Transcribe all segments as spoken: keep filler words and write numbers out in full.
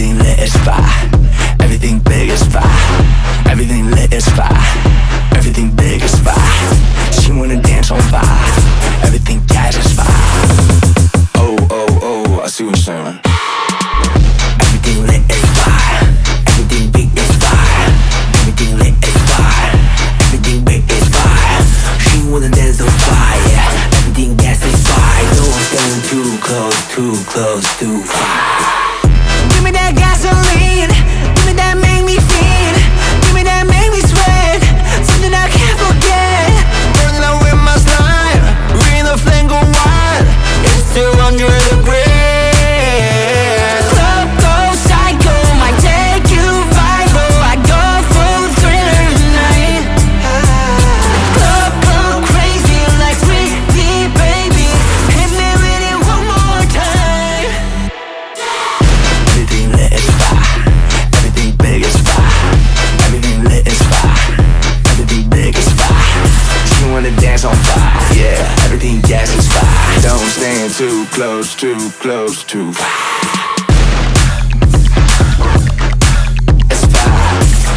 Everything lit is fire. Everything big is fire. Everything lit is fire. Everything big is fire. She wanna dance on fire. Everything gas is fire. Oh, oh, oh, I see what you're saying. Everything lit is fire. Everything big is fire. Everything lit is fire. Everything big is fire. She wanna dance on fire. Everything gas is fire. No one's getting too close, too close, too far. Give me that gasoline. Give me that make me feel. Give me that make me sweat. Something I can't forget. Burning out with my slime. Reading the flame go wild. It's two hundred degrees. Club goes psycho. Might take you viral. I go full thriller tonight. Club go crazy like Sweetie baby. Hit me with it one more time. Everything lit is fire. Everything big is fire. Everything lit is fire. Everything big is fire. She wanna dance on fire. Yeah, everything gas is fire. Don't stand too close, too close, too far. It's fire.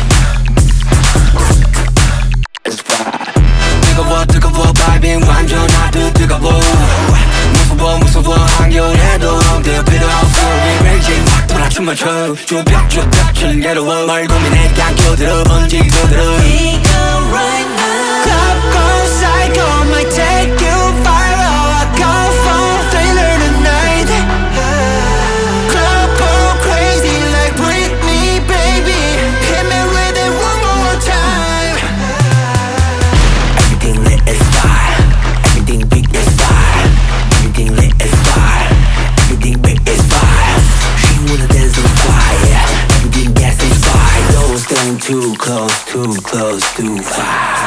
It's fire. 뜨거워 뜨거워 바이빙 완전 아주 뜨거워. 무서워 무서워 한겨울에도 엉들 필요 없어. Raging 확 돌아 춤을 춰. 쭈뼛쭈뼛 즐겨워. 말 고민해 그냥 껴들어 번지고 들어. We go right now. Club goes psycho. Might take you viral. I go full thriller tonight. Club go crazy like Britney baby. Hit me with it one more time. Everything lit is fire. Everything big is fire. Everything lit is fire. Everything big is fire. She wanna dance on fire. Everything gas is fire. Don't stand too close, too close, too far.